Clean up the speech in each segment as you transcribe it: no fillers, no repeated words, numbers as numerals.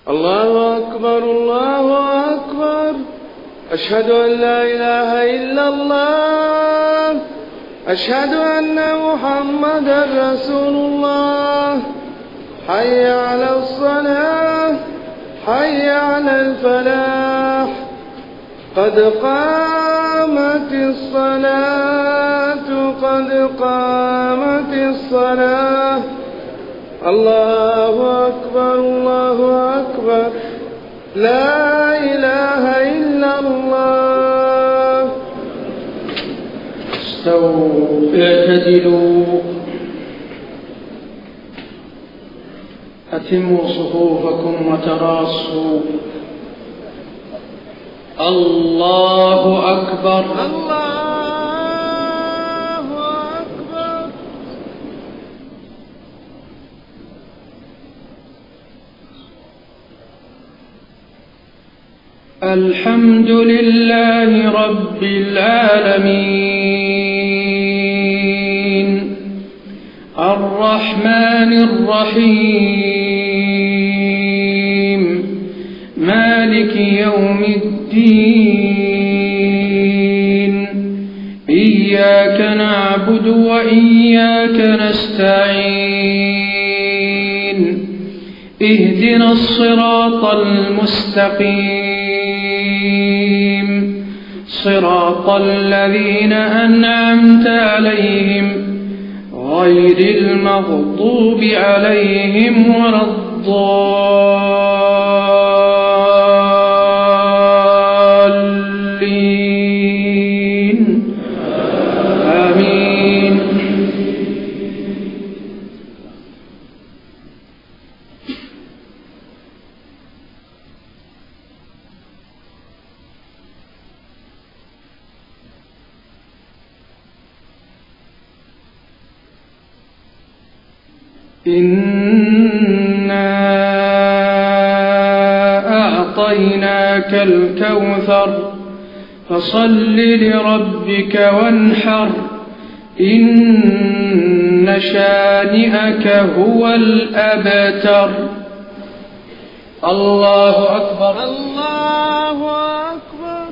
الله أكبر الله أكبر. أشهد أن لا إله إلا الله. أشهد أن محمدا رسول الله. حي على الصلاة، حي على الفلاح، قد قامت الصلاة، قد قامت الصلاة. الله أكبر الله أكبر. لا إله إلا الله. استووا اعتدلوا، أتموا صفوفكم وتراصوا. الله أكبر الله أكبر. الحمد لله رب العالمين، الرحمن الرحيم، مالك يوم الدين. إياك نعبد وإياك نستعين. اهدنا الصراط المستقيم، صراط الذين أنعمت عليهم غير المغضوب عليهم ولا الضالين. آمين. إنا أعطيناك الكوثر، فصل لربك وانحر، إن شانئك هو الأبتر. الله أكبر الله أكبر.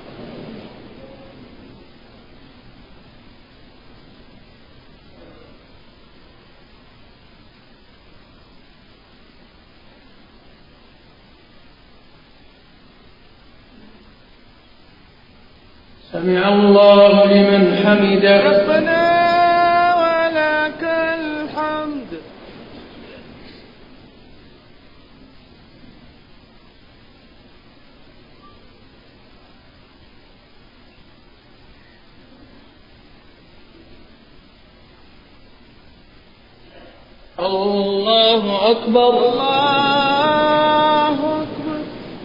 سمع الله لمن حمده. ربنا ولك الحمد. الله أكبر الله أكبر.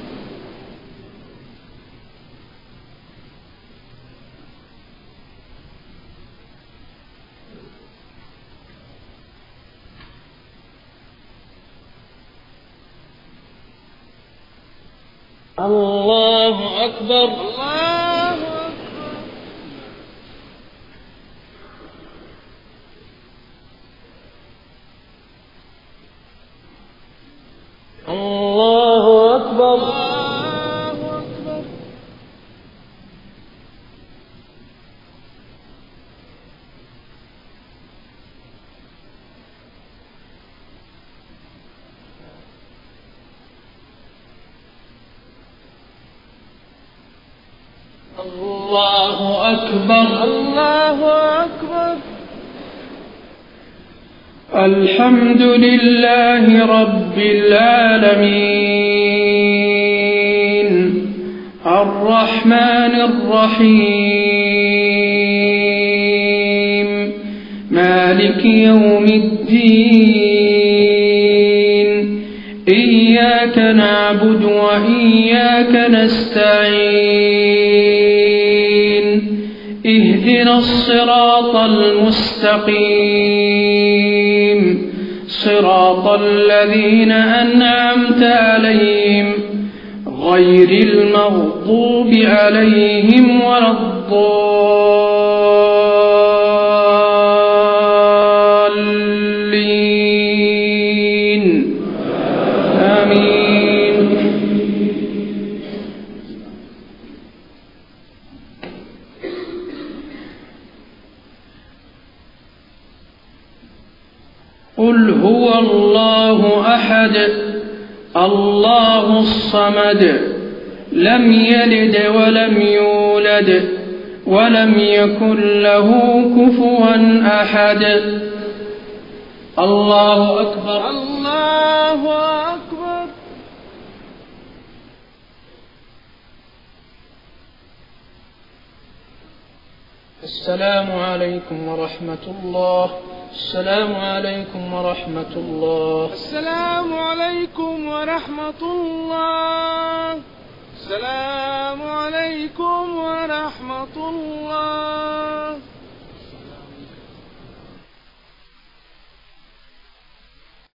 الله أكبر. الله أكبر. الله أكبر. الله أكبر. الله أكبر. الله أكبر. الحمد لله رب العالمين، الرحمن الرحيم، مالك يوم الدين. إياك نعبد وإياك نستعين. اهدنا الصراط المستقيم، صراط الذين أنعمت عليهم غير المغضوب عليهم ولا الضالين. آمين. أحد الله الصمد لم يلد ولم يولد ولم يكن له كفوا أحد. الله أكبر. الله أكبر. السلام عليكم ورحمة الله. السلام عليكم ورحمة الله. السلام عليكم ورحمة الله. السلام عليكم ورحمة الله.